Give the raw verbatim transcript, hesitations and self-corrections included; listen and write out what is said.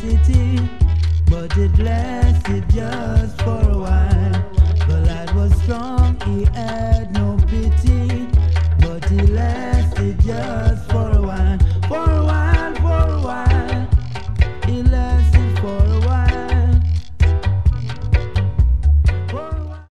city, but it lasted just for a while. The lad was strong, he had no pity, but he lasted just for a while.